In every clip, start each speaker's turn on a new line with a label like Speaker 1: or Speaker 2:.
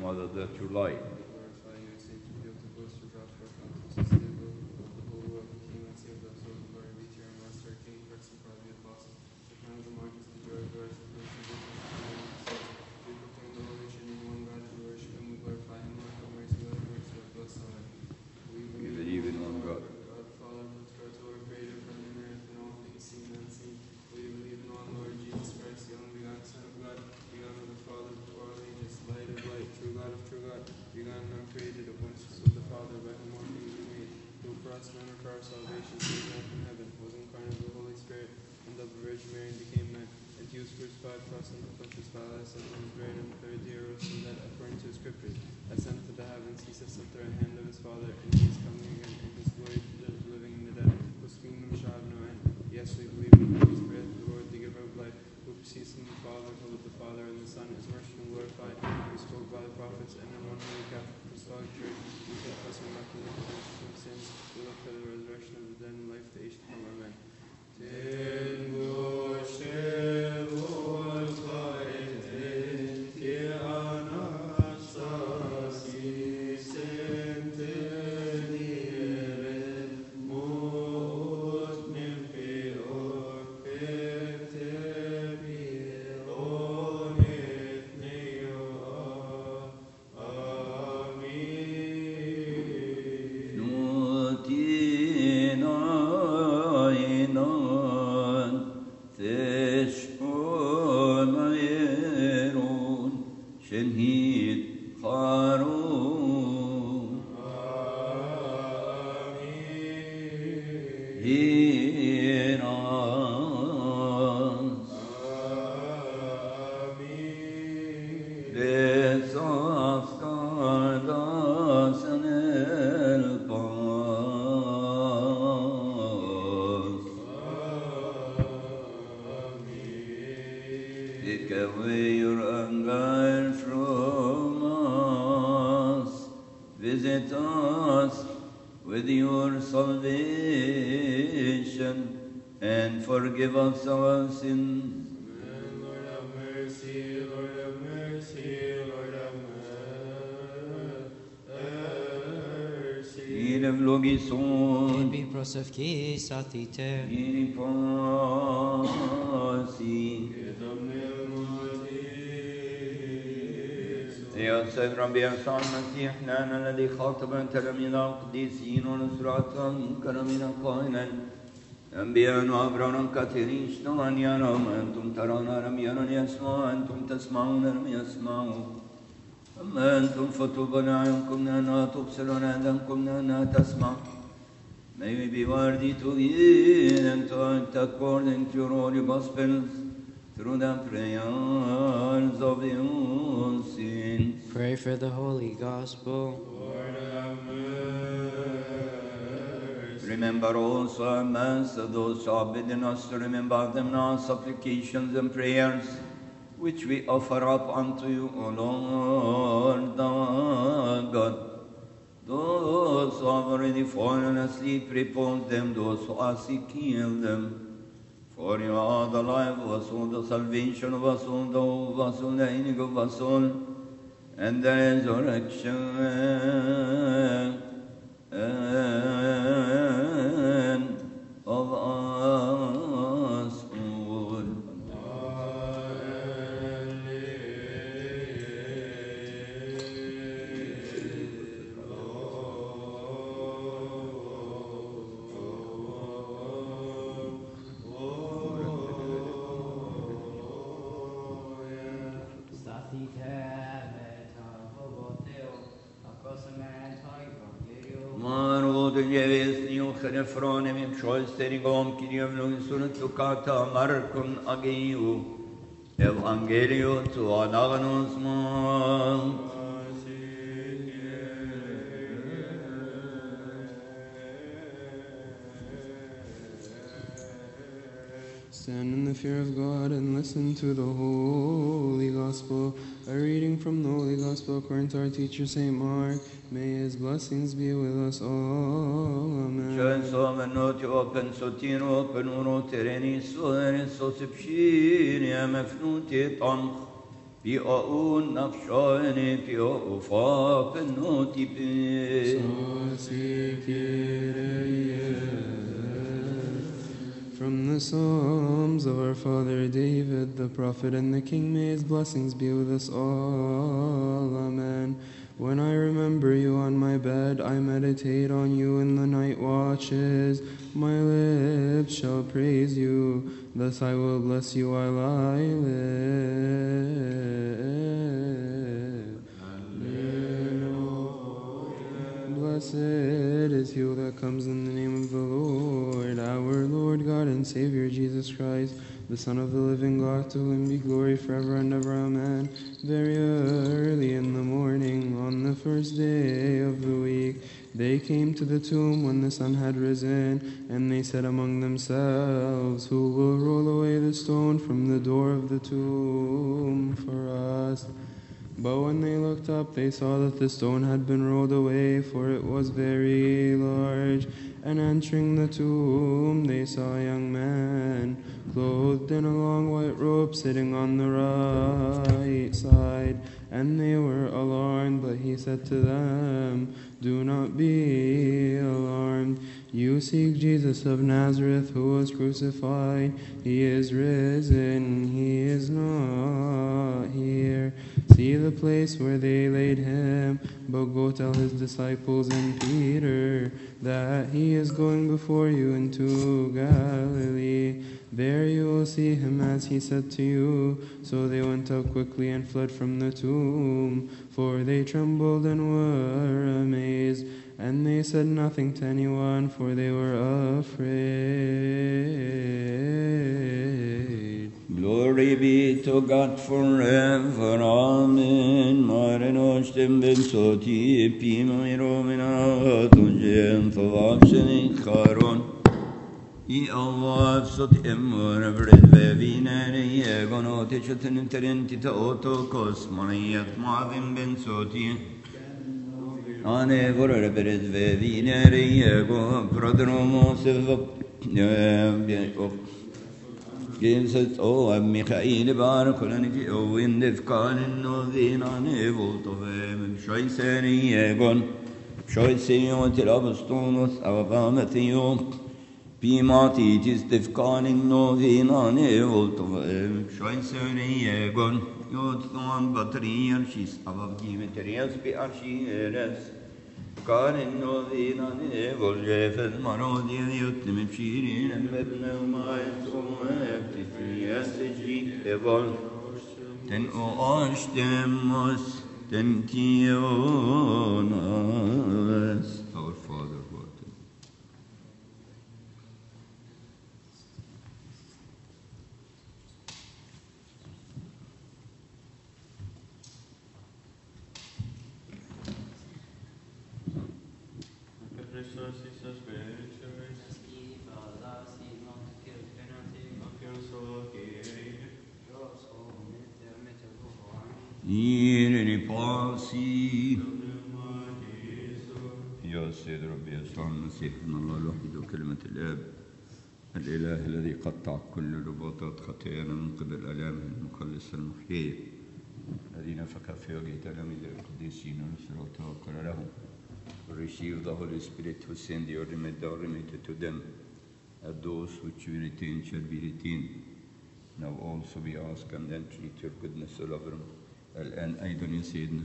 Speaker 1: Mother, that you like.
Speaker 2: Take away your anger from us. Visit us with your salvation and forgive us our sins.
Speaker 3: Amen. Lord have mercy, Lord have mercy, Lord have mercy.
Speaker 2: Ire vlogison,
Speaker 4: Ebi prosevki satite.
Speaker 2: ire pasi. يا سيد ربي يسوع المسيح لنا الذي خاطب تلاميذه القديسين ونصرة كرمنا قائلا أنبياء وأبرار كثيرين اشتغل يرام أنتم ترون لم يرون يسمعوا أنتم تسمعون لم يسمعوا أما أنتم فطوبى لأعينكم لأنها تبصرون أذانكم لأنها تسمع. May we be worthy to hear and to act according to your holy gospels through the prayers of your saints.
Speaker 4: Pray for the Holy Gospel.
Speaker 3: Lord have mercy.
Speaker 2: Remember also our mass of those who have bidden us to remember them in our supplications and prayers, which we offer up unto you, O Lord our God. Those who have already fallen asleep, repose them. Those who are sick, heal them. For you are the life of us all, the salvation of us all, the hope of us all, the healing of us all, and the resurrection of us all. Refrone mi psholsterigom kirievlung suntukata markun agiu evangelio tu anaganus mon.
Speaker 3: Stand in the fear of God and listen to the Holy Gospel. A reading from the Holy Gospel according to our teacher St. Mark. May his blessings be with us all. Amen.
Speaker 2: Shanso menoti open sotino open uro tereni suere sosipshin ya mefnuti tank في أون نفشاني في أوفاق النوتي
Speaker 3: From the Psalms of our father David, the prophet and the king, may his blessings be with us all. Amen. When I remember you on my bed, I meditate on you in the night watches. My lips shall praise you, thus I will bless you while I live. Blessed is he that comes in the name of the Lord, our Lord God and Savior Jesus Christ, the Son of the living God, to whom be glory forever and ever. Amen. Very early in the morning, on the first day of the week, they came to the tomb when the sun had risen, and they said among themselves, who will roll away the stone from the door of the tomb for us? But when they looked up, they saw that the stone had been rolled away, for it was very large. And entering the tomb, they saw a young man, clothed in a long white robe, sitting on the right side. And they were alarmed, but he said to them, do not be alarmed. You seek Jesus of Nazareth, who was crucified. He is risen. He is not here. See the place where they laid him, but go tell his disciples and Peter that he is going before you into Galilee. There you will see him as he said to you. So they went out quickly and fled from the tomb, for they trembled and were amazed. And they said nothing to anyone, for they were afraid.
Speaker 2: Glory be to God forever. Amen. Mare nostem bensoti pima miromina tujem favaksheni karon. I Allah sot emmer vred vevinere yegonote chutun terenti ta otokos manayat mavim bensoti. Ane vorre vred vevinere yego prodromos Jesus, oh, Michael, Baruch, Olaniki, oh, in the Khan, no, the unable to them, Shoiseri, Egon, Shoiseri, Tilabastonus, Avamathio, Pimati, it is the Khan, no, the unable to them, Shoiseri, Egon, Yothan, Battery, Archis, Avgimeterias, be Archieres. كان نوذين نيفول جيفز مرودي يتم بشيرين المبنى وما يتوم يبتفي يسجي إيفول تن أوش تموس تنتيونس Our Father who art in إيرني باسي يا سيد ربي يسوع المسيح ابن الله الوحيد وكلمة الآب الإله الذي قطع كل رباطات خطايانا من قبل آلامه المخلص المحيي الذي نفخ في وجه تلاميذ القديسين ونصرته وقال لهم receive the Holy Spirit who send your remitted to them and those which you retain shall be retained. Now also we ask and entreat your goodness, O Lord. الآن أيضا يا سيدنا.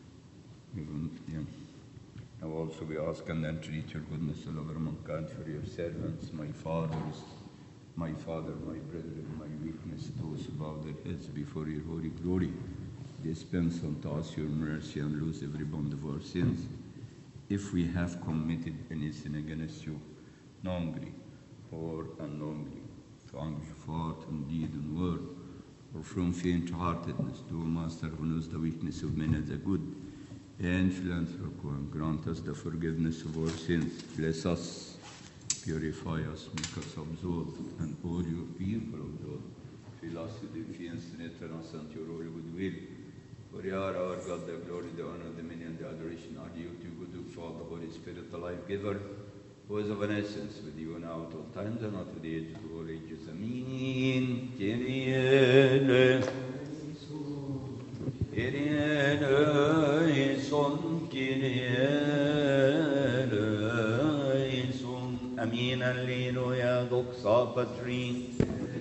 Speaker 2: Now also we ask and entreat your goodness, O Lord, mankind, for your servants, my father, my brethren, my weakness, those who bow their heads before your holy glory. Dispense unto us your mercy and loose every bond of our sins. If we have committed any sin against you, knowingly or unknowingly, to anger, thought, and deed and word, or from faint-heartedness, to a master who knows the weakness of men as a good and philanthropic one, grant us the forgiveness of our sins. Bless us, purify us, make us absolved, and all your people absolved. Fill us with influence and eternals and your holy goodwill. For you are our God, the glory, the honor, the dominion, the adoration are due to you, good Father, the Holy Spirit, the life-giver, who is of an essence with you now at all times and not to the age of all ages. Amen. Amin, alleluia, doxa patri.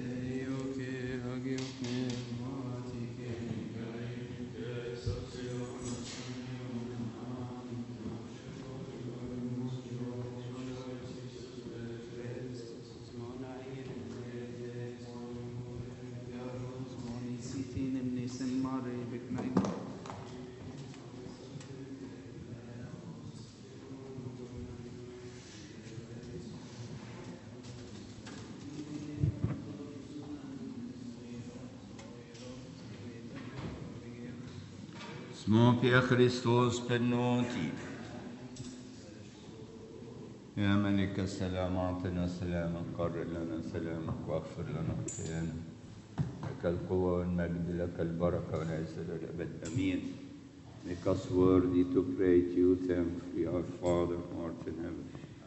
Speaker 2: اسمك يا خريستوس بنوتي يا ملك السلام أعطنا سلامك قرر لنا سلامك واغفر لنا خطايانا لك القوة والمجد لك البركة والعزة للأبد أمين. Make us worthy to pray to you, thankfully, our Father who art in heaven.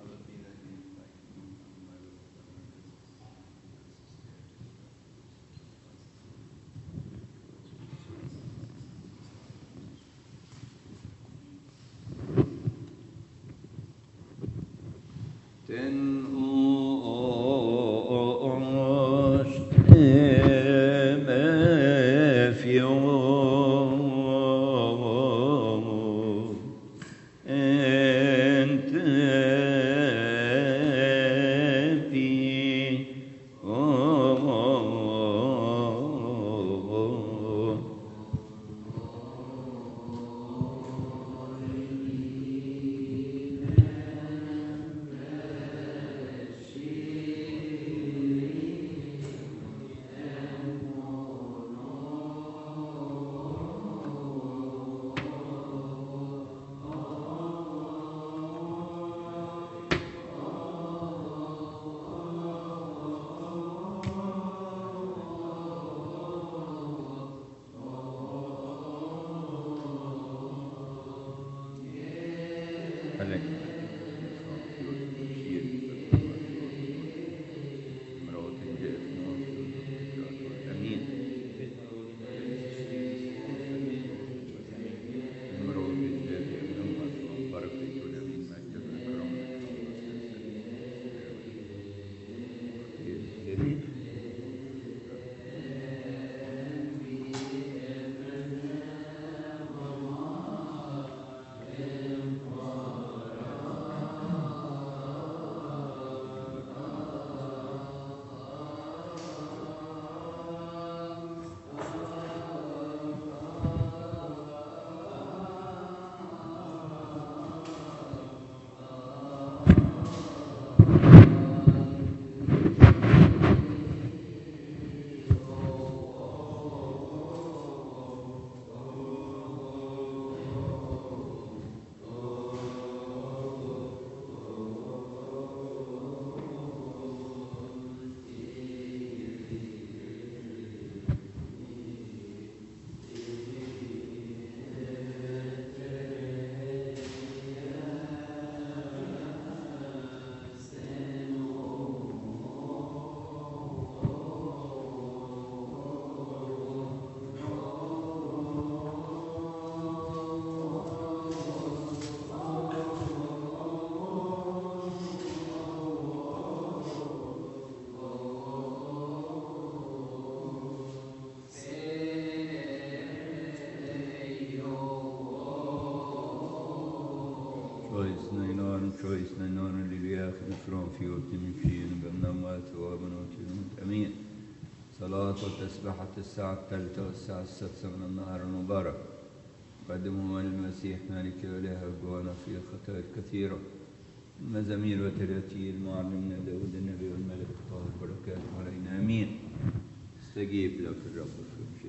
Speaker 2: أمين. صلاة وتسبحة الساعة 3 والساعة 6 من النهار المبارك قدموا المسيح مالك وإله أجوانا في خطايا كثيرة مزامير وتراتيل معلمنا داود النبي والملك طاهر بركاته علينا. أمين. استجيب لك الرب في